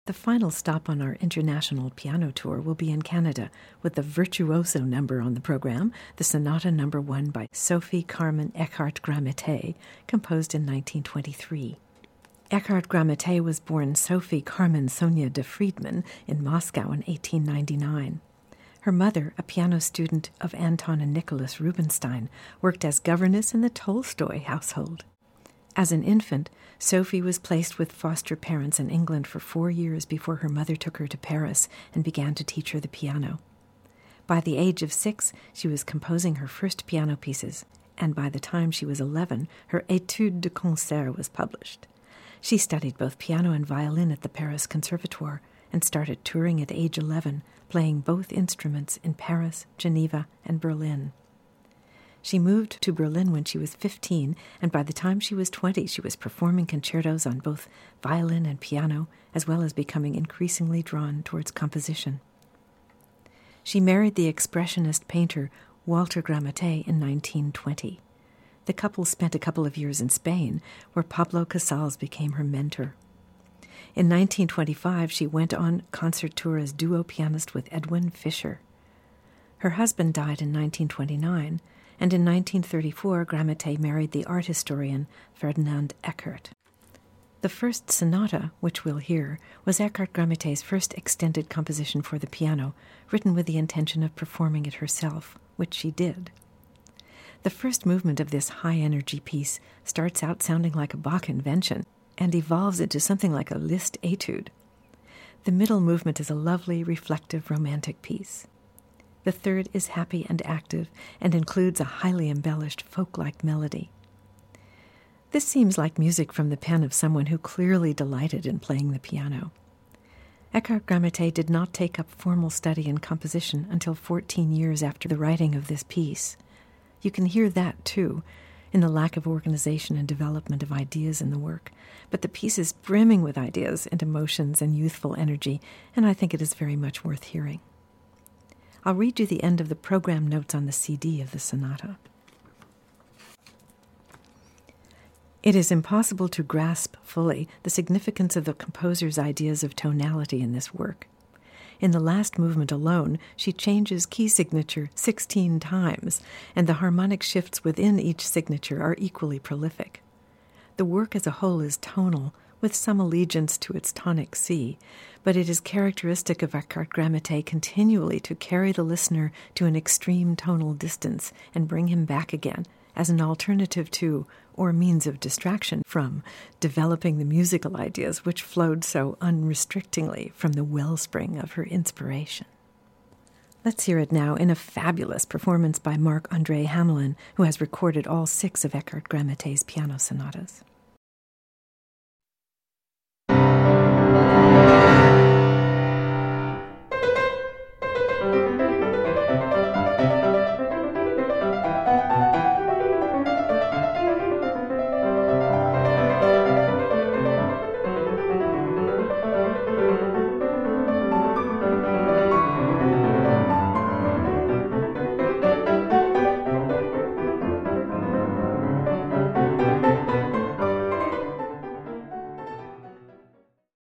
The final stop on our international piano tour will be in Canada with the virtuoso number on the program, the Sonata No. 1 by Sophie Carmen Eckhardt-Grammaté, composed in 1923. Eckhardt-Grammaté was born Sophie Carmen Sonia de Friedman in Moscow in 1899. Her mother, a piano student of Anton and Nicholas Rubinstein, worked as governess in the Tolstoy household. As an infant, Sophie was placed with foster parents in England for 4 years before her mother took her to Paris and began to teach her the piano. By the age of 6, she was composing her first piano pieces, and by the time she was 11, her Étude de concert was published. She studied both piano and violin at the Paris Conservatoire and started touring at age 11, playing both instruments in Paris, Geneva, and Berlin. She moved to Berlin when she was 15, and by the time she was 20, she was performing concertos on both violin and piano, as well as becoming increasingly drawn towards composition. She married the expressionist painter Walter Grammaté in 1920. The couple spent a couple of years in Spain, where Pablo Casals became her mentor. In 1925, she went on concert tour as duo pianist with Edwin Fischer. Her husband died in 1929, and in 1934, Grammaté married the art historian Ferdinand Eckert. The first sonata, which we'll hear, was Eckhardt-Grammaté's first extended composition for the piano, written with the intention of performing it herself, which she did. The first movement of this high-energy piece starts out sounding like a Bach invention and evolves into something like a Liszt etude. The middle movement is a lovely, reflective, romantic piece. The third is happy and active and includes a highly embellished folk-like melody. This seems like music from the pen of someone who clearly delighted in playing the piano. Eckhardt-Grammaté did not take up formal study in composition until 14 years after the writing of this piece. You can hear that, too, in the lack of organization and development of ideas in the work. But the piece is brimming with ideas and emotions and youthful energy, and I think it is very much worth hearing. I'll read you the end of the program notes on the CD of the sonata. It is impossible to grasp fully the significance of the composer's ideas of tonality in this work. In the last movement alone, she changes key signature 16 times, and the harmonic shifts within each signature are equally prolific. The work as a whole is tonal, with some allegiance to its tonic C, but it is characteristic of Eckhardt-Grammaté continually to carry the listener to an extreme tonal distance and bring him back again as an alternative to, or means of distraction from, developing the musical ideas which flowed so unrestrictingly from the wellspring of her inspiration. Let's hear it now in a fabulous performance by Marc-André Hamelin, who has recorded all 6 of Eckhardt-Grammaté's piano sonatas.